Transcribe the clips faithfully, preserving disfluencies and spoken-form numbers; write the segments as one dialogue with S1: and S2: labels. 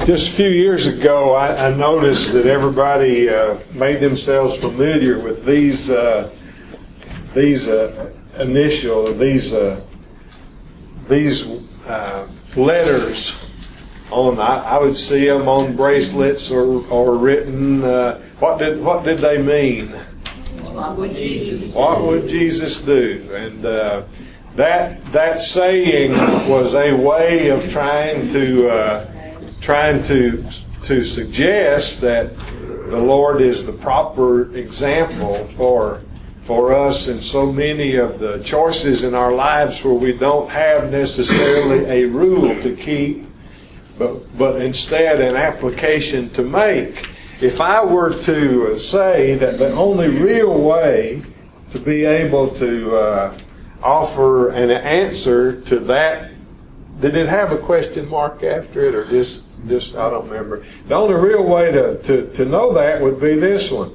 S1: Just a few years ago, I, I noticed that everybody uh, made themselves familiar with these uh, these uh, initial these uh, these uh, letters on. I, I would see them on bracelets or or written. Uh, what did what did they mean?
S2: What would Jesus do?
S1: What would Jesus do? And uh, that that saying was a way of trying to. Uh, trying to to suggest that the Lord is the proper example for for us in so many of the choices in our lives where we don't have necessarily a rule to keep, but but instead an application to make. If I were to say that the only real way to be able to uh, offer an answer to that, did it have a question mark after it or just Just, I don't remember. The only real way to, to, to know that would be this one.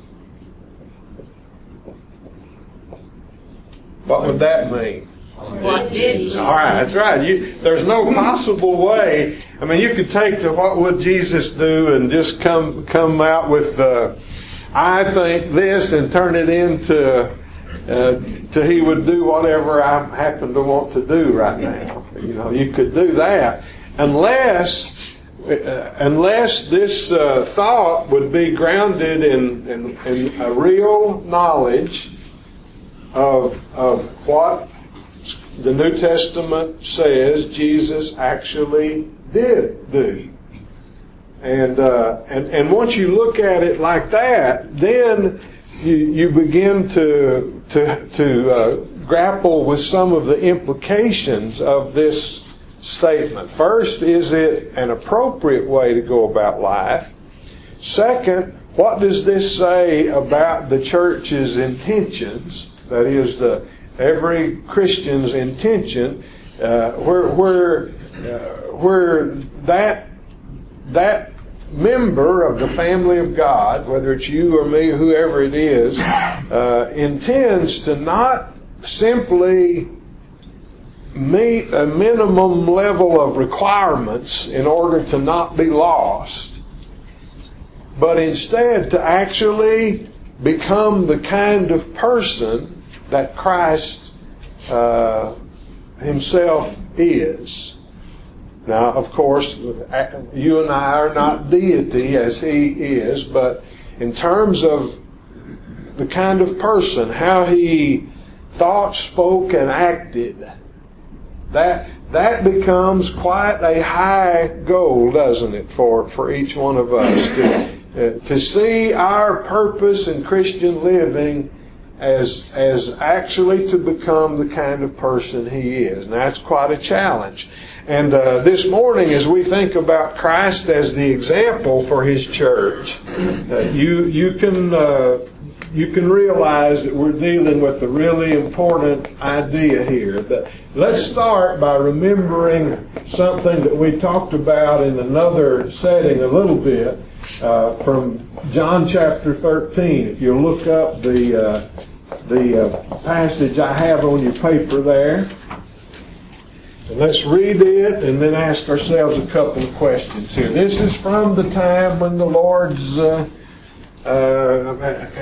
S1: What would that mean?
S2: What Jesus?
S1: All right, that's right. You, there's no possible way. I mean, you could take the what would Jesus do and just come come out with the I think this and turn it into uh, to he would do whatever I happen to want to do right now. You know, you could do that unless. Uh, unless this uh, thought would be grounded in, in, in a real knowledge of, of what the New Testament says Jesus actually did do. And, uh, and, and once you look at it like that, then you, you begin to, to, to uh, grapple with some of the implications of this statement. First, is it an appropriate way to go about life? Second, what does this say about the church's intentions? That is, the every Christian's intention, uh, where where uh, where that that member of the family of God, whether it's you or me, whoever it is, uh, intends to not simply meet a minimum level of requirements in order to not be lost, but instead to actually become the kind of person that Christ uh, himself is. Now, of course, you and I are not deity as he is, but in terms of the kind of person, how he thought, spoke, and acted, That that becomes quite a high goal, doesn't it, for, for each one of us to uh, to see our purpose in Christian living as as actually to become the kind of person he is. And that's quite a challenge. And uh, this morning, as we think about Christ as the example for His church, uh, you you can. Uh, You can realize that we're dealing with a really important idea here. That let's start by remembering something that we talked about in another setting a little bit uh, from John chapter thirteen. If you look up the uh, the uh, passage I have on your paper there, and let's read it and then ask ourselves a couple of questions here. This is from the time when the Lord's uh, uh,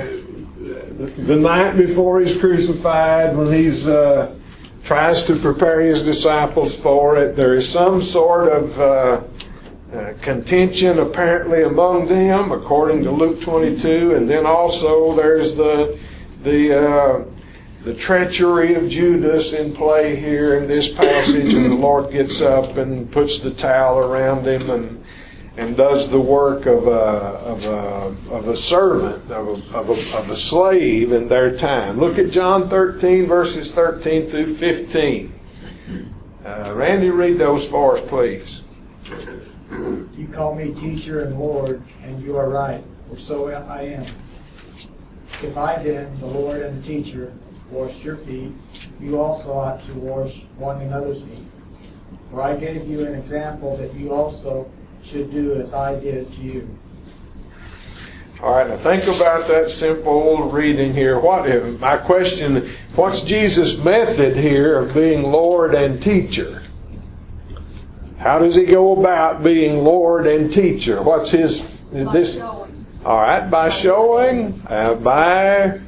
S1: the night before He's crucified, when He's uh, tries to prepare His disciples for it. There is some sort of uh, uh, contention apparently among them, according to Luke twenty-two, and then also there's the the uh, the treachery of Judas in play here in this passage, and the Lord gets up and puts the towel around him and. and does the work of a, of a, of a servant, of a, of, a, of a slave in their time. Look at John thirteen, verses thirteen through fifteen. Uh, Randy, read those for us, please.
S3: You call me teacher and Lord, and you are right, for so I am. If I then, the Lord and the teacher, washed your feet, you also ought to wash one another's feet. For I gave you an example that you also should do as I did to you.
S1: All right, now think about that simple reading here. What my question, what's Jesus' method here of being Lord and teacher? How does he go about being Lord and teacher? What's his
S2: By
S1: this?
S2: showing.
S1: All right, by showing, uh, by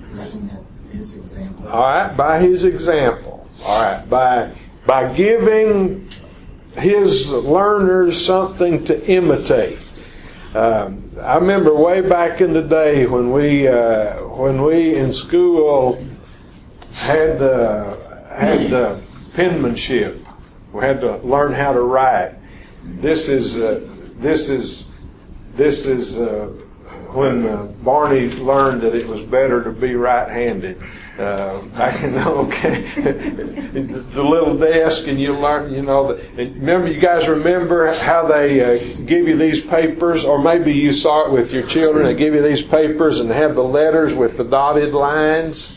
S4: His example.
S1: all right, by his example. All right, by by giving his learners something to imitate. Um, I remember way back in the day when we uh, when we in school had uh, had uh, penmanship. We had to learn how to write. This is uh, this is this is uh, when uh, Barney learned that it was better to be right-handed. Uh, back in the okay, the little desk, and you learn, you know. The, and remember, you guys remember how they uh, give you these papers, or maybe you saw it with your children. They give you these papers and have the letters with the dotted lines.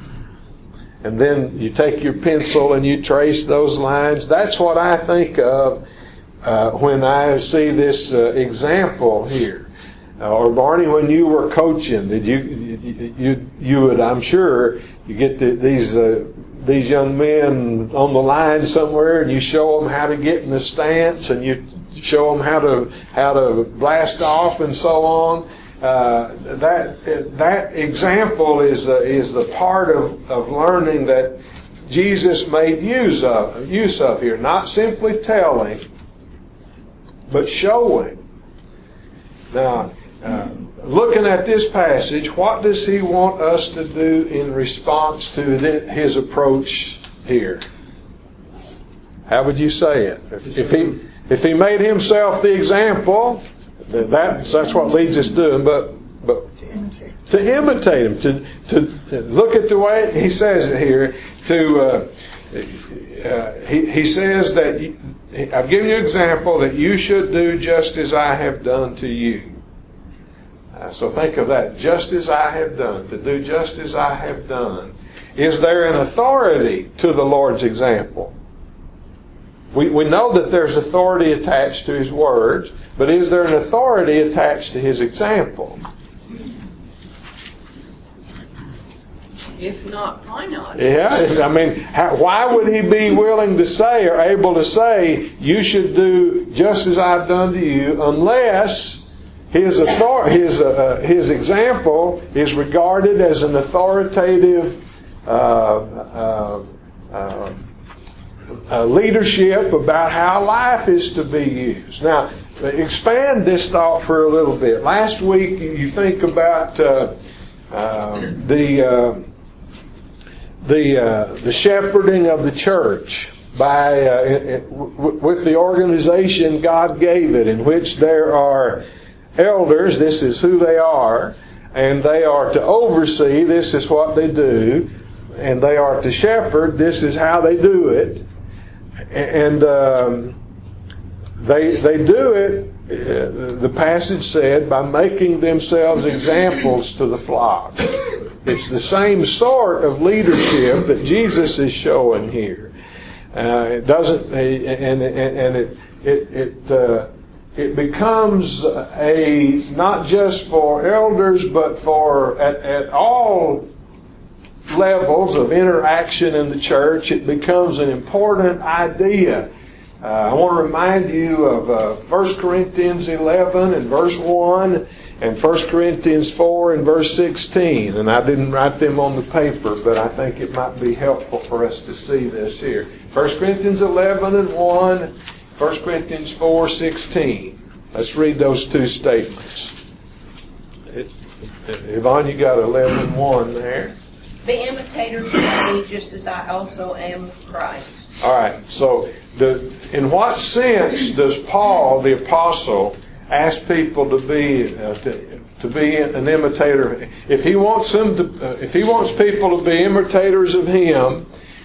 S1: And then you take your pencil and you trace those lines. That's what I think of uh, when I see this uh, example here. Uh, or Barney, when you were coaching, did you you you, you would, I'm sure, you get the, these uh, these young men on the line somewhere, and you show them how to get in the stance, and you show them how to how to blast off, and so on. Uh, that that example is uh, is the part of, of learning that Jesus made use of use of here. Not simply telling, but showing. Now, uh, looking at this passage, what does he want us to do in response to his approach here? How would you say it? If, if he if he made himself the example, That's that's what leads us doing, but but
S4: To imitate.
S1: to imitate him, to to look at the way he says it here. To uh, uh, he he says that you, I've given you an example that you should do just as I have done to you. Uh, so think of that, just as I have done, to do just as I have done. Is there an authority to the Lord's example? We we know that there's authority attached to His words, but is there an authority attached to His example?
S2: If not, why not?
S1: Yeah, I mean, how, why would He be willing to say or able to say, you should do just as I've done to you, unless His author- His uh, His example is regarded as an authoritative uh, uh, uh, Uh, leadership about how life is to be used. Now, expand this thought for a little bit. Last week, you think about uh, uh, the uh, the uh, the shepherding of the church by uh, it, it, w- with the organization God gave it, in which there are elders. This is who they are, and they are to oversee. This is what they do, and they are to shepherd. This is how they do it. And um, they they do it, uh, the passage said, by making themselves examples to the flock. It's the same sort of leadership that Jesus is showing here. Uh, it doesn't, and and, and it it it uh, it becomes a not just for elders, but for at at all levels of interaction in the church. It becomes an important idea. Uh, I want to remind you of uh, First Corinthians eleven and verse one and First Corinthians four and verse sixteen. And I didn't write them on the paper, but I think it might be helpful for us to see this here. First Corinthians eleven and one, First Corinthians four sixteen. Let's read those two statements. It, Yvonne, you got eleven one there.
S2: Be imitators of me, just as I also am of Christ.
S1: All right. So, the, in what sense does Paul, the apostle, ask people to be uh, to, to be an imitator? If he wants them to, uh, if he wants people to be imitators of him,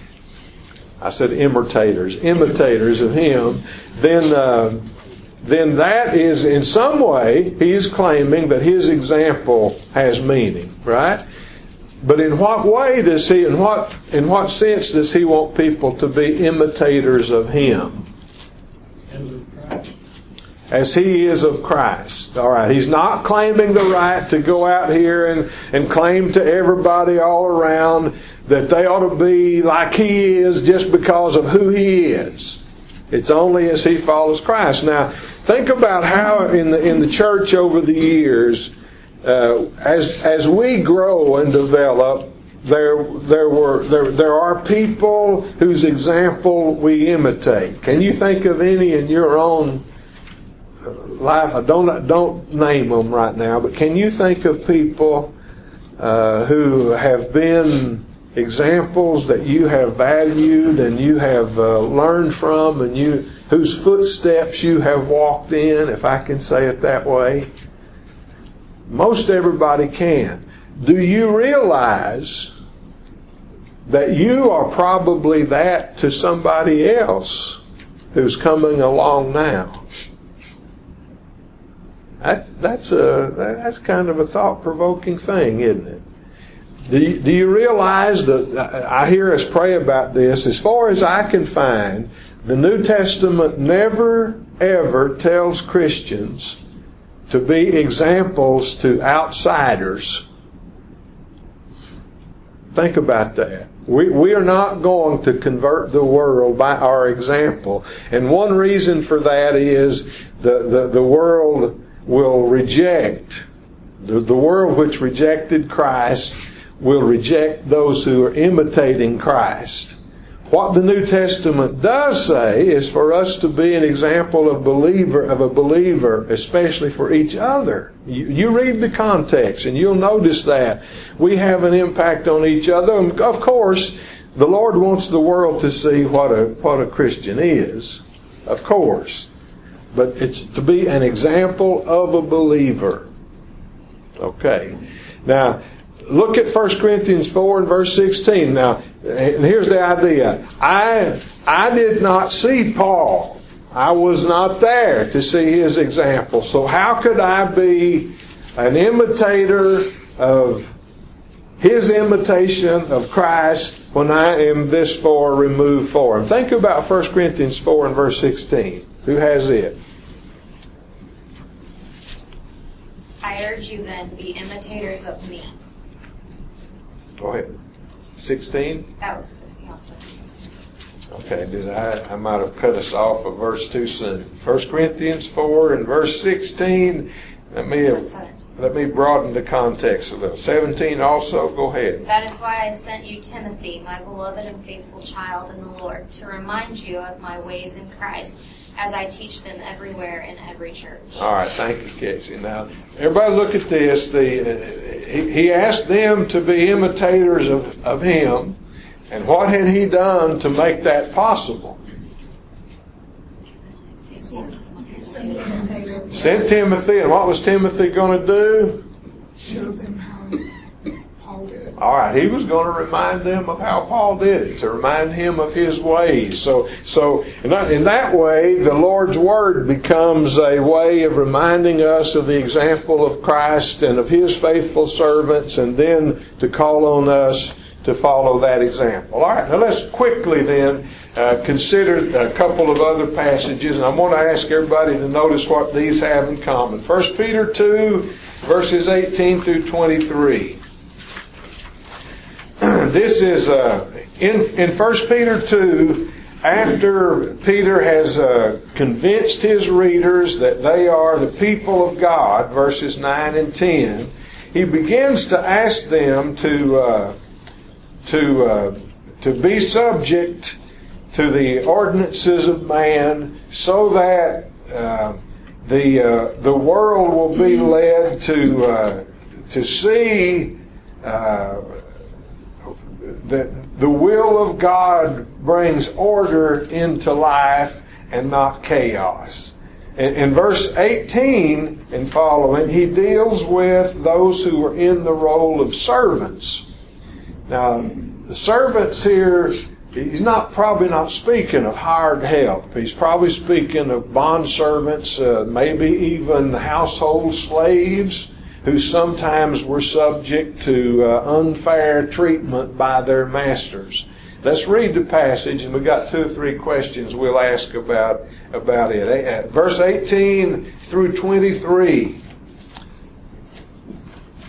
S1: I said imitators, imitators of him, then uh, then that is in some way he is claiming that his example has meaning, right? But in what way does he, in what in what sense does he want people to be imitators of him? As he is of Christ. All right. He's not claiming the right to go out here and, and claim to everybody all around that they ought to be like he is just because of who he is. It's only as he follows Christ. Now, think about how in the in the church over the years, uh, as as we grow and develop, there there were there there are people whose example we imitate. Can you think of any in your own life? I don't don't name them right now, but can you think of people uh, who have been examples that you have valued and you have uh, learned from, and you whose footsteps you have walked in, if I can say it that way? Most everybody can. Do you realize that you are probably that to somebody else who's coming along now? That, that's a that's kind of a thought-provoking thing, isn't it? Do you, do you realize that I hear us pray about this? As far as I can find, the New Testament never, ever tells Christians to be examples to outsiders. Think about that. We, we are not going to convert the world by our example. And one reason for that is the, the, the world will reject, the, the world which rejected Christ will reject those who are imitating Christ. What the New Testament does say is for us to be an example of believer of a believer, especially for each other. You, you read the context and you'll notice that we have an impact on each other. And of course, the Lord wants the world to see what a what a Christian is, of course. But it's to be an example of a believer. Okay. Now, look at First Corinthians four and verse sixteen. Now, and here's the idea. I I did not see Paul. I was not there to see his example. So how could I be an imitator of his imitation of Christ when I am this far removed from him? Think about First Corinthians four and verse sixteen. Who has it?
S5: I urge you then, be imitators of me.
S1: Go ahead. sixteen?
S5: That was this.
S1: Okay, did I, I might have cut us off a verse too soon. First Corinthians four and verse sixteen. Let me have, let me broaden the context a little. seventeen also, go ahead.
S5: That is why I sent you Timothy, my beloved and faithful child in the Lord, to remind you of my ways in Christ, as I teach them everywhere in every church.
S1: All right, thank you, Casey. Now, everybody look at this. The, uh, he, he asked them to be imitators of, of him. And what had he done to make that possible? Sent Timothy. And what was Timothy going to do?
S4: Show them how Paul did it.
S1: All right, he was going to remind them of how Paul did it, to remind him of his ways. So, so in that, in that way, the Lord's Word becomes a way of reminding us of the example of Christ and of His faithful servants, and then to call on us to follow that example. All right, now let's quickly then uh, consider a couple of other passages, and I want to ask everybody to notice what these have in common. First Peter two, verses eighteen through twenty-three. This is uh, in in First Peter two. After Peter has uh, convinced his readers that they are the people of God, verses nine and ten, he begins to ask them to uh, to uh, to be subject to the ordinances of man, so that uh, the uh, the world will be led to uh, to see uh, that the will of God brings order into life and not chaos. In, in verse eighteen and following, he deals with those who are in the role of servants. Now, the servants here, he's not probably not speaking of hired help. He's probably speaking of bondservants, uh, maybe even household slaves, who sometimes were subject to uh, unfair treatment by their masters. Let's read the passage, and we've got two or three questions we'll ask about, about it. Verse eighteen through twenty-three.
S6: Household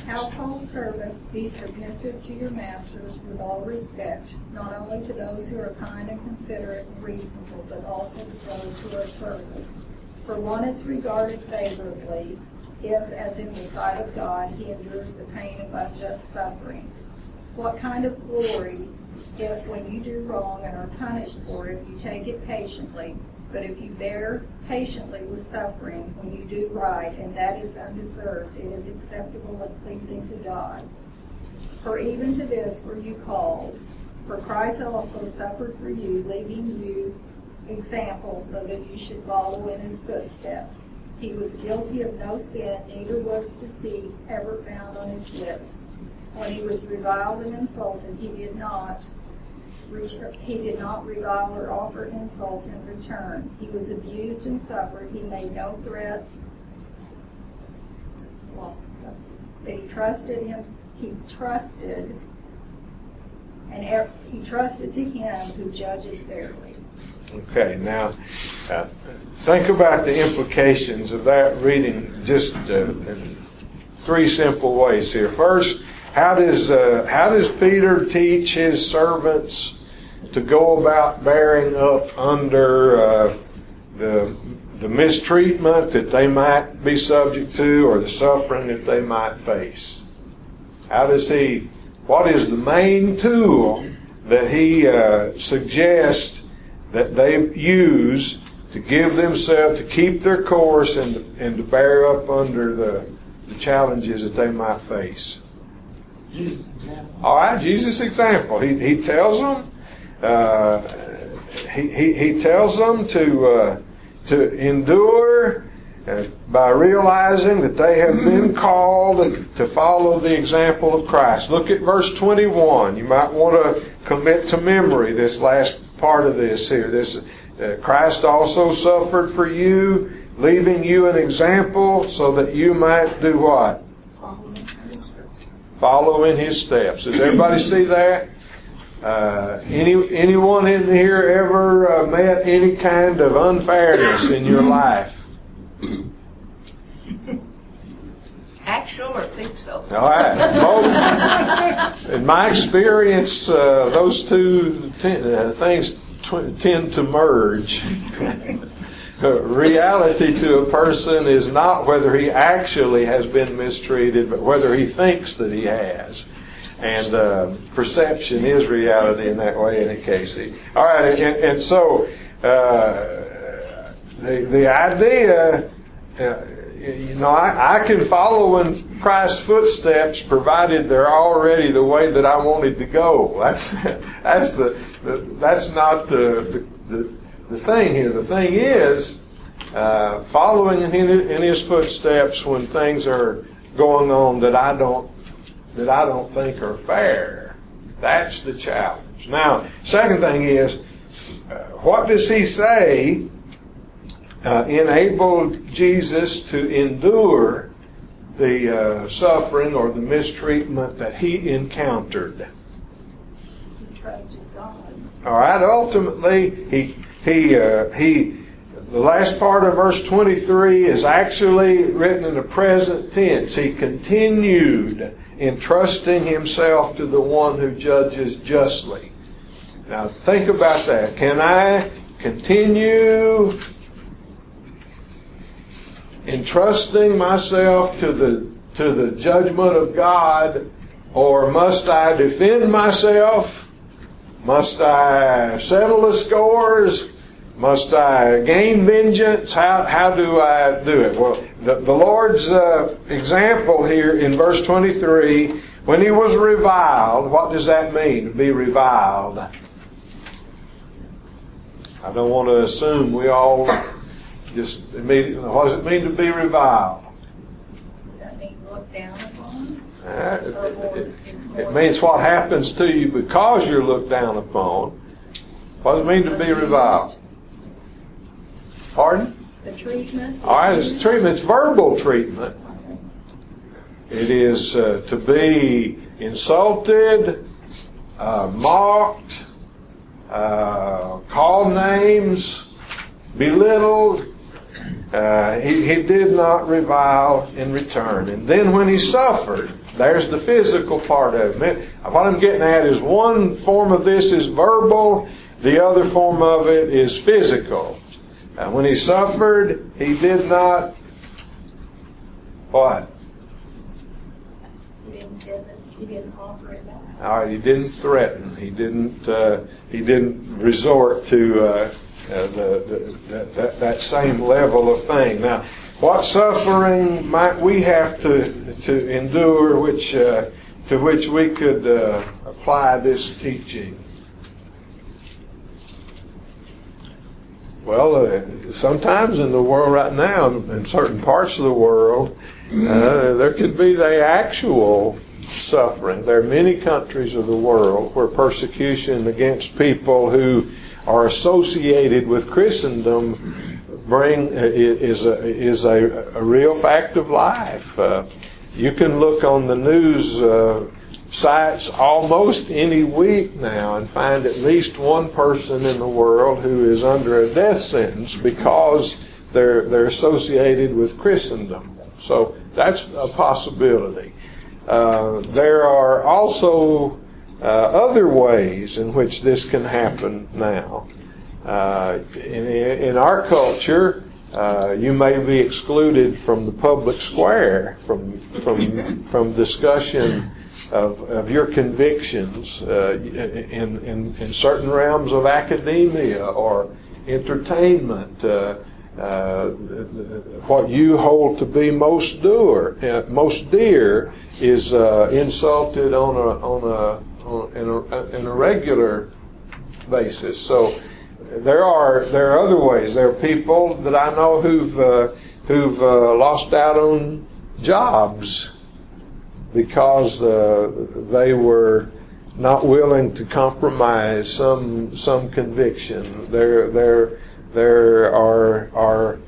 S6: household servants, be submissive to your masters with all respect, not only to those who are kind and considerate and reasonable, but also to those who are servant. For one is regarded favorably if, as in the sight of God, he endures the pain of unjust suffering. What kind of glory if, when you do wrong and are punished for it, you take it patiently? But if you bear patiently with suffering when you do right, and that is undeserved, it is acceptable and pleasing to God. For even to this were you called. For Christ also suffered for you, leaving you examples so that you should follow in his footsteps. He was guilty of no sin, neither was deceit ever found on his lips. When he was reviled and insulted, he did not He did not revile or offer insult in return. He was abused and suffered. He made no threats. Lost but he trusted him. He trusted, and he trusted to him who judges fairly.
S1: Okay, now uh, think about the implications of that reading just uh, in three simple ways here. First, how does uh, how does Peter teach his servants to go about bearing up under uh, the the mistreatment that they might be subject to, or the suffering that they might face? How does he? What is the main tool that he uh, suggests that they use to give themselves, to keep their course, and and to bear up under the, the challenges that they might face?
S3: Jesus' example.
S1: All right, Jesus' example. He he tells them. Uh, he, he he tells them to uh, to endure uh, by realizing that they have been called to follow the example of Christ. Look at verse twenty-one. You might want to commit to memory this last part of this here. This uh, Christ also suffered for you, leaving you an example so that you might do what?
S4: Follow in his footsteps.
S1: Follow in his steps. Does everybody see that? Uh, any anyone in here ever uh, met any kind of unfairness in your life?
S2: Actual or think so?
S1: All right. Both. In my experience, uh, those two t- uh, things tw- tend to merge. Reality to a person is not whether he actually has been mistreated, but whether he thinks that he has. And uh, perception is reality in that way, in a case. All right, and, and so uh, the the idea, uh, you know, I, I can follow in Christ's footsteps, provided they're already the way that I wanted to go. That's that's the, the that's not the, the the the thing here. The thing is uh, following in, in His footsteps when things are going on that I don't. that I don't think are fair. That's the challenge. Now, second thing is, uh, what does he say uh, enabled Jesus to endure the uh, suffering or the mistreatment that he encountered?
S6: He trusted God.
S1: All right. Ultimately, he he uh, he. The last part of verse twenty-three is actually written in the present tense. He continued entrusting himself to the one who judges justly. Now think about that. Can I continue entrusting myself to the to the judgment of God, or must I defend myself? Must I settle the scores? Must I gain vengeance? How how do I do it? Well, the, the Lord's uh, example here in verse twenty-three, when he was reviled, what does that mean, to be reviled? I don't want to assume we all just immediately, what does it mean to be reviled?
S6: Does that mean look down upon?
S1: Uh, it, it, it means what happens to you because you're looked down upon. What does it mean to be reviled? Pardon?
S6: The treatment.
S1: All right, it's treatment. It's verbal treatment. It is uh, to be insulted, uh, mocked, uh, called names, belittled. Uh, he, he did not revile in return. And then when he suffered, there's the physical part of it. What I'm getting at is one form of this is verbal, the other form of it is physical. And when he suffered, he did not, what?
S6: He didn't, he didn't offer it back.
S1: All right, he didn't threaten. He didn't. Uh, he didn't resort to uh, uh, the, the, that, that same level of thing. Now, what suffering might we have to to endure, which uh, to which we could uh, apply this teaching? Well, uh, sometimes in the world right now, in certain parts of the world, uh, there could be the actual suffering. There are many countries of the world where persecution against people who are associated with Christendom bring is a is a, a real fact of life. Uh, you can look on the news uh, sites almost any week now and find at least one person in the world who is under a death sentence because they're they're associated with Christendom. So that's a possibility. Uh, there are also uh, other ways in which this can happen now. Uh, in, in our culture, uh, you may be excluded from the public square, from from from discussion of, of your convictions uh, in, in in certain realms of academia or entertainment. Uh, Uh, what you hold to be most dear, uh, most dear, is uh, insulted on a on a, on in a in a regular basis. So there are there are other ways. There are people that I know who've uh, who've uh, lost out on jobs because uh, they were not willing to compromise some some conviction. There there. There are are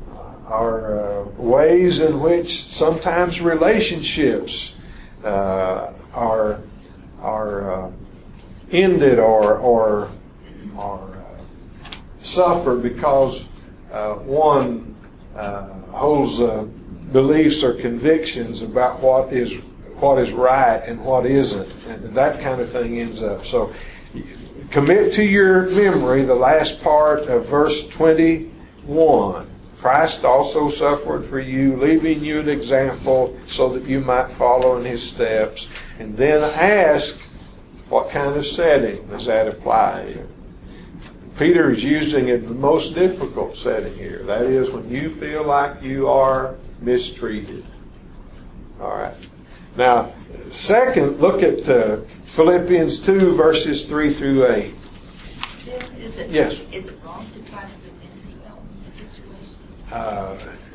S1: are uh, ways in which sometimes relationships uh, are are uh, ended or or or uh, suffer because uh, one uh, holds uh, beliefs or convictions about what is what is right and what isn't, and that kind of thing ends up so. Commit to your memory the last part of verse twenty-one. Christ also suffered for you, leaving you an example so that you might follow in His steps. And then ask, what kind of setting does that apply in? Peter is using it the most difficult setting here. That is when you feel like you are mistreated. All right. Now, second, look at uh, Philippians two, verses three through eight.
S7: Jim, is it,
S1: yes.
S7: Is it wrong to try to defend yourself in these situations?
S1: Uh,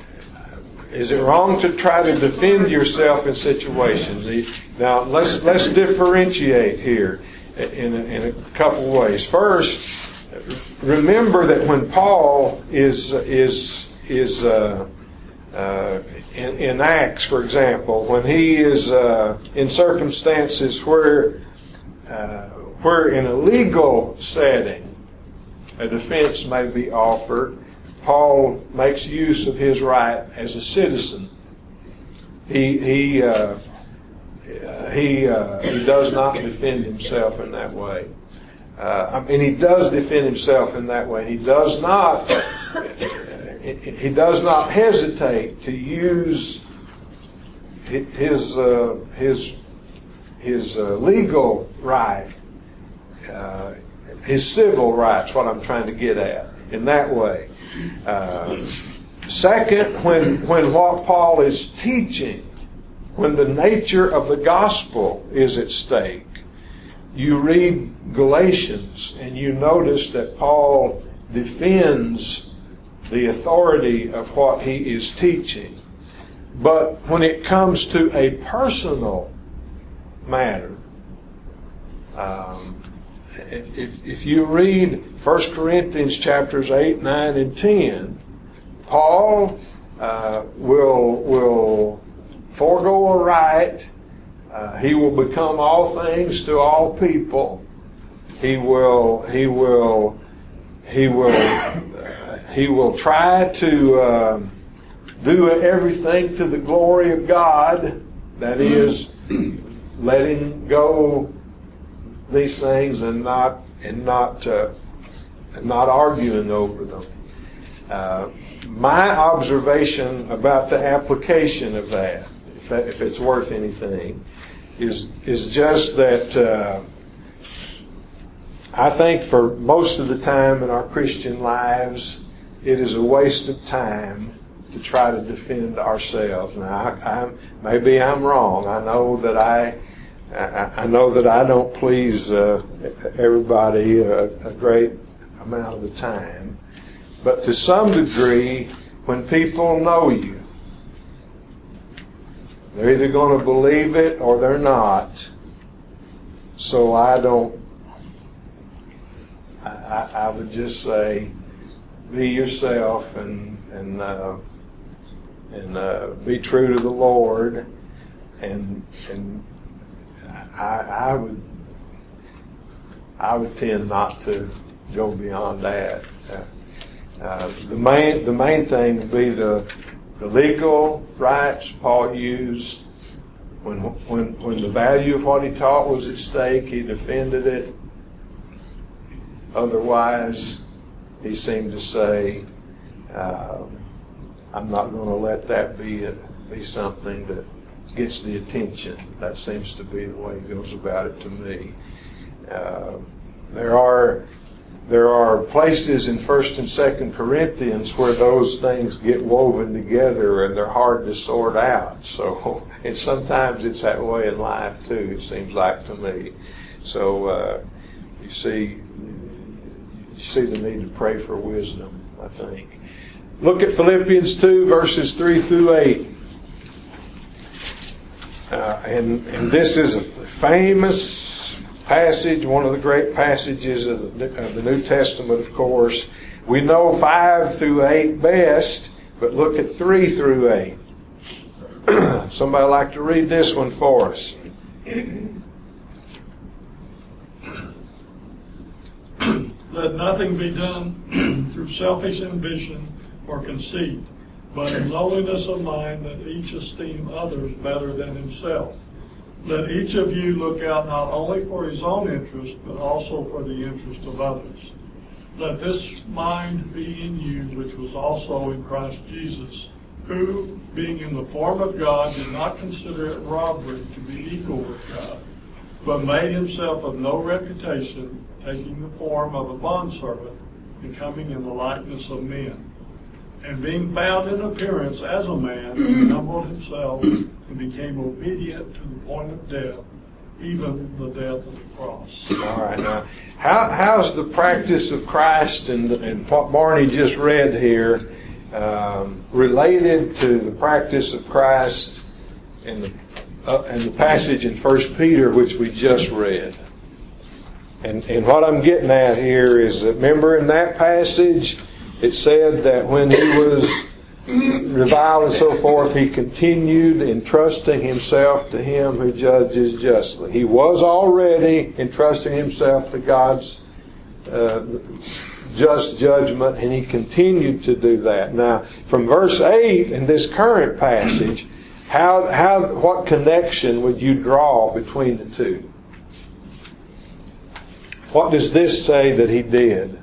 S1: is it wrong to try to defend yourself in situations? Now, let's let's differentiate here in a, in a couple ways. First, remember that when Paul is is is uh, uh, in, in Acts, for example, when he is uh, in circumstances where uh, where in a legal setting a defense may be offered, Paul makes use of his right as a citizen. He he uh, he uh, he does not defend himself in that way. Uh, I mean, he does defend himself in that way. He does not. He does not hesitate to use his uh, his his uh, legal right, uh, his civil rights. What I'm trying to get at in that way. Uh, second, when when what Paul is teaching, when the nature of the gospel is at stake, you read Galatians and you notice that Paul defends the authority of what he is teaching. But when it comes to a personal matter, um, if, if you read First Corinthians chapters eight, nine, and ten, Paul uh, will will forego a right. Uh, he will become all things to all people. He will. He will. He will. Uh, he will try to uh, do everything to the glory of God. That is, letting go these things and not and not uh, not arguing over them. Uh, my observation about the application of that, if, that, if it's worth anything, is is just that uh, I think for most of the time in our Christian lives, it is a waste of time to try to defend ourselves. Now, I, I, maybe I'm wrong. I know that I, I, I know that I don't please uh, everybody a, a great amount of the time. But to some degree, when people know you, they're either going to believe it or they're not. So I don't. I, I, I would just say, be yourself and and. Uh, And uh, be true to the Lord, and and I, I would I would tend not to go beyond that. Uh, uh, the main the main thing would be the the legal rights Paul used when when when the value of what he taught was at stake. He defended it. Otherwise, he seemed to say, Uh, I'm not going to let that be a, be something that gets the attention. That seems to be the way he goes about it to me. Uh, there are there are places in First and Second Corinthians where those things get woven together and they're hard to sort out. So, and sometimes it's that way in life too. It seems like to me. So uh, you see, you see the need to pray for wisdom, I think. Look at Philippians two, verses three through eight. Uh, and, and this is a famous passage, one of the great passages of the, of the New Testament, of course. We know five through eight best, but look at three through eight. Somebody like to read this one for us?
S8: Let nothing be done through selfish ambition or conceit, but in lowliness of mind that each esteem others better than himself. Let each of you look out not only for his own interest, but also for the interest of others. Let this mind be in you, which was also in Christ Jesus, who, being in the form of God, did not consider it robbery to be equal with God, but made himself of no reputation, taking the form of a bondservant, and coming in the likeness of men. And being found in appearance as a man, he humbled himself and became obedient to the point of death, even the death of the cross.
S1: All right, now, how how's the practice of Christ and, and what Barney just read here um, related to the practice of Christ in the uh, in the passage in First Peter which we just read? And and what I'm getting at here is that, remember in that passage, it said that when he was reviled and so forth, he continued entrusting himself to him who judges justly. He was already entrusting himself to God's uh, just judgment, and he continued to do that. Now, from verse eight in this current passage, how how what connection would you draw between the two? What does this say that he did?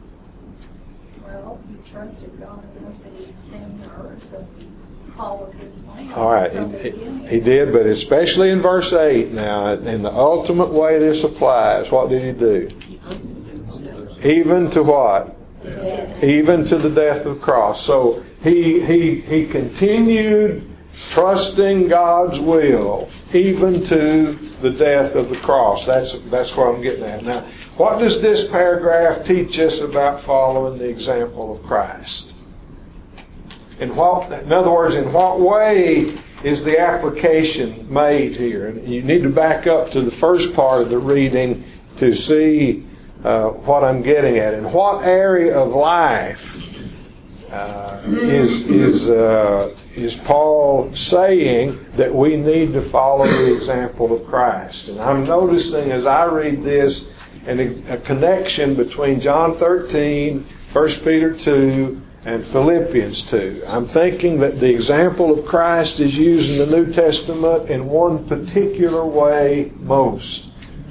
S6: Trusted God enough that he came to earth to follow his plan.
S1: All right, he, he, he did, but especially in verse eight now, in the ultimate way this applies, what did he do? Even to what? Death. Even to the death of the cross. So he he he continued trusting God's will, even to the death of the cross. That's that's what I'm getting at. Now, what does this paragraph teach us about following the example of Christ? In what, in other words, in what way is the application made here? And you need to back up to the first part of the reading to see uh, what I'm getting at. In what area of life uh, is is uh, is Paul saying that we need to follow the example of Christ? And I'm noticing as I read this, and a connection between John thirteen, First Peter two, and Philippians two. I'm thinking that the example of Christ is used in the New Testament in one particular way most.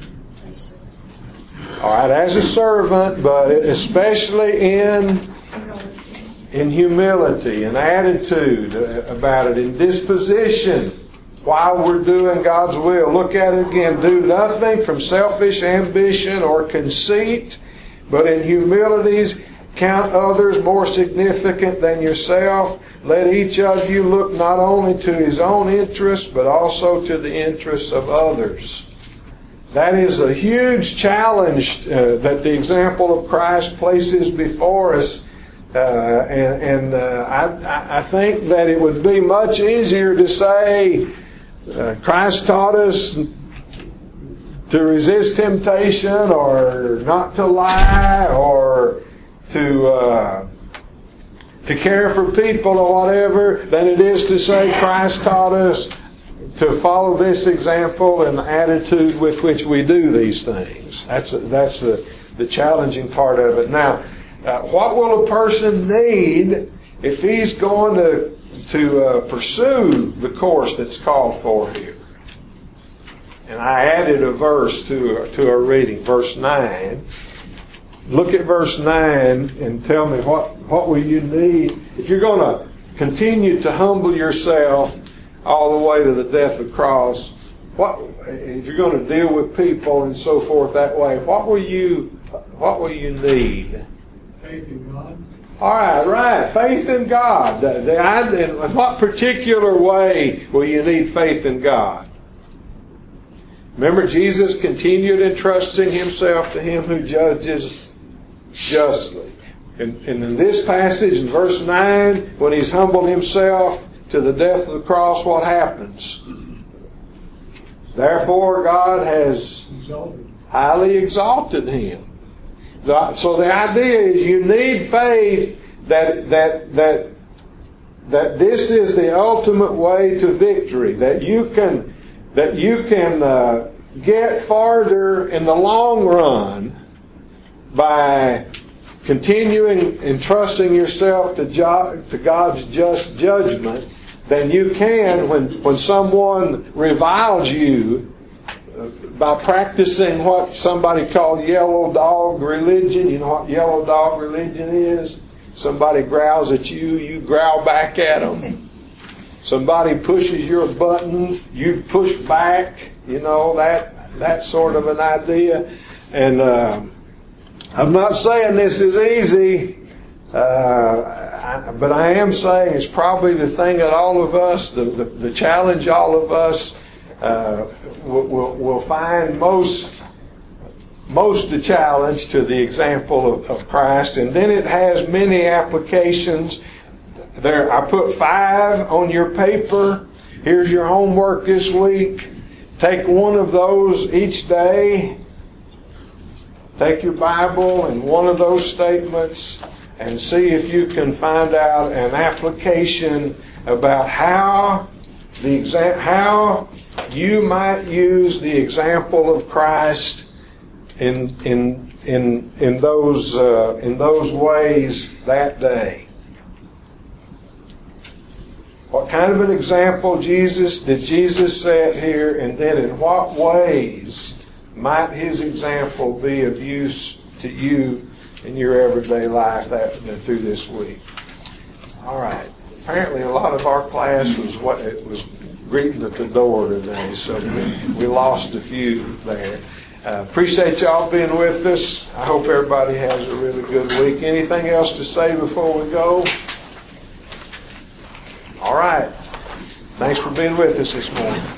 S1: All right, as a servant, but especially in in humility and attitude about it, in disposition while we're doing God's will. Look at it again. Do nothing from selfish ambition or conceit, but in humilities count others more significant than yourself. Let each of you look not only to his own interests, but also to the interests of others. That is a huge challenge uh, that the example of Christ places before us. Uh, and and uh, I, I think that it would be much easier to say uh, Christ taught us to resist temptation, or not to lie, or to uh, to care for people or whatever, than it is to say Christ taught us to follow this example and the attitude with which we do these things. That's that's the the challenging part of it. Now, uh, what will a person need if he's going to to uh, pursue the course that's called for here? And I added a verse to to our reading, verse nine. Look at verse nine and tell me what what will you need if you're going to continue to humble yourself all the way to the death of the cross. What if you're going to deal with people and so forth that way? What will you what will you need?
S8: Faith in God.
S1: All right, right. Faith in God. The, the, in what particular way will you need faith in God? Remember, Jesus continued entrusting himself to him who judges justly. And, and in this passage, in verse nine, when he's humbled himself to the death of the cross, what happens? Therefore, God has highly exalted him. So the idea is you need faith that that that that this is the ultimate way to victory. That you can that you can uh, get farther in the long run by continuing entrusting yourself to, jo- to God's just judgment than you can when when someone reviles you by practicing what somebody called yellow dog religion. You know what yellow dog religion is? Somebody growls at you, you growl back at them. Somebody pushes your buttons, you push back. You know, that that sort of an idea. And uh, I'm not saying this is easy, uh, I, but I am saying it's probably the thing that all of us, the, the, the challenge all of us uh, will, will, will find most most the challenge to the example of, of Christ. And then it has many applications. There, I put five on your paper. Here's your homework this week. Take one of those each day. Take your Bible and one of those statements and see if you can find out an application about how the exa- how you might use the example of Christ in in in in those uh, in those ways that day. What kind of an example Jesus did Jesus set here, and then in what ways might his example be of use to you in your everyday life that, through this week? All right. Apparently, a lot of our class was what it was greeting at the door today, so we, we lost a few there. Uh, appreciate y'all being with us. I hope everybody has a really good week. Anything else to say before we go? All right. Thanks for being with us this morning.